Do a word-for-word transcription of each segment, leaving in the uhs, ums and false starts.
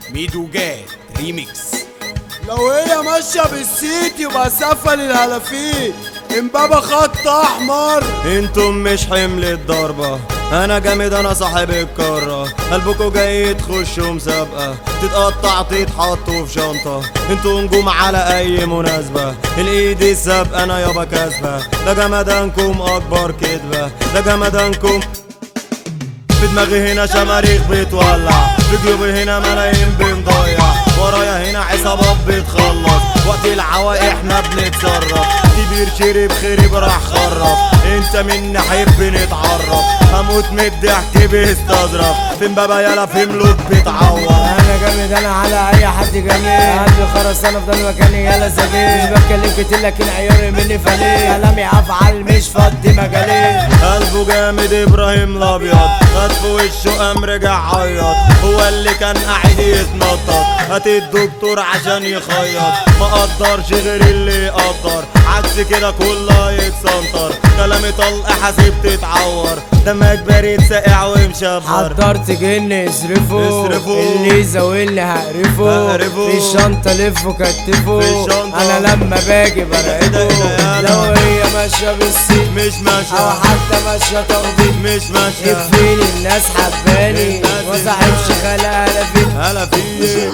ميدو جاي ريميكس. لو هي ماشية بالسيت يبقى سفة للهلافين، امبابة خط احمر. انتم مش حمل الضربة، انا جامد انا صاحب الكرة. قلبكوا جاي تخشوا مسابقة، تتقطع تتحطوا في شنطة. انتوا نجوم على اي مناسبة، الايد السابقة انا يابا كاسبة. ده جمدانكم اكبر كدبة، ده جمدانكم. في دماغي هنا شماريخ بتولع، في جيوبي هنا ملايين بنضيع، ورايا هنا عصابات بتخلص. وقت العوا احنا بنتصرف، كبير شرب خرب راح خرب. انت منا حب نتعرف، هموت من الضحك بيستظرف. فين بابا يالا في ملوك بتعور. انا جامد انا على اي حد جميل، قلبي خرس انا في ده مكاني يالا سبيل. مش بتكلم كتير لكن عياري مني فليه، كلامي افعال مش فضي مجالي. قلبه جامد ابراهيم الابيض، خد في وشه قام رجع عيط. هو اللي كان قاعد يتنطط، هات الدكتور عشان يخيط. ما قدرش غير اللي يقدر، عكس كده كله يتسنطر. كلامي طلق حاسب تتعور، دمك بارد ساقع ومشبر. حضرت جن اصرفه، اصرفه. اللي يزاولني هقرفه. هقرفه. في الشنطة لفه كتفه، في الشنطة. انا لما باجي برعبه. لو هي ماشية بالسيت مش ماشية، او حتى ماشية تخبيط مش ماشية. يكفيني الناس حباني، الناس وصاحبش خلا هلافين. هلا فيه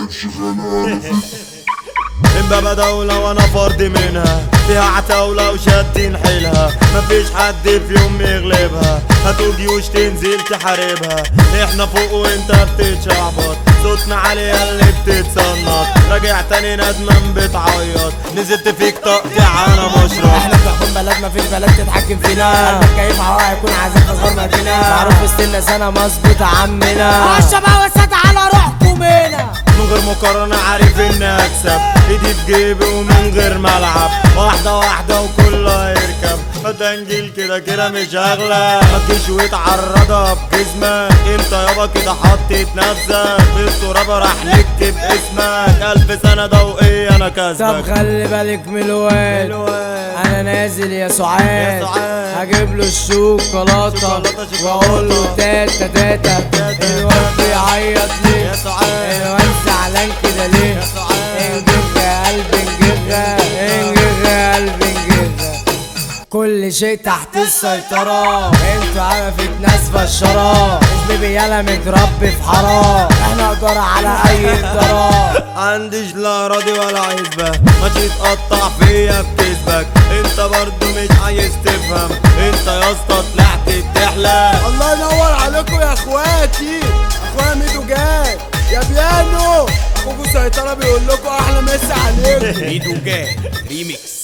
امبابة دولة وانا فرد منها، فيها عتاولة وشادين حيلها. مفيش حد في يوم يغلبها، هاتوا جيوش تنزل تحاربها. احنا فوق وانت بتتشعبط، صوتنا عليها اللي بتتصنط. راجع تاني ندمان بتعيط، نزلت فيك تقطيع انا مشرب. احنا بنحكم بلد مفيش بلد تتحكم فينا، قلبك كيف هوا هيكون عايزين تصغر مدينة. معروف في السنة سنة مظبوط عمنا، الشباب وسط على روحكم هنا. من غير مقارنة عارف اني اكسب، ايدي في جيبي ومن غير ملعب. واحدة واحدة وكله يركب، فتنجيل كده كده مش اغلى. متجيش وتعرضها بجسمك، انت يابا كده حطيت نفسك في التراب. راح نكتب اسمك الف سنة ضوئية انا طب كسبك. خلي بالك من الواد، انا نازل يا سعاد، يا سعاد. هجيب له الشوكولاتة شوكولاتة شوكولاتة. واقول له تاتا تاتا. الواد بيعيط ليه؟ يا سعاد. الواد زعلان كده ليه؟ يا سعاد. انجغ يا قلبي انجغ، انجغ يا قلبي انجغ. كل شيء تحت السيطرة، انتوا عرفت ناس فشرة. اسمي يالا متربي في حرام، احنا قدرة على اي ادارة. عنديش لا راضي ولا عزبة، ماشي تقطع فيا بكذبك. انت برضو مش عايز تفهم، انت يا اسطى طلعت بتحلم. الله ينور عليكم يا اخواتي، اخويا ميدو جاي يا بيانو. اخوكوا سيطرة بيقول لكم احلى مسا عليكم. ميدو جاي ريميكس.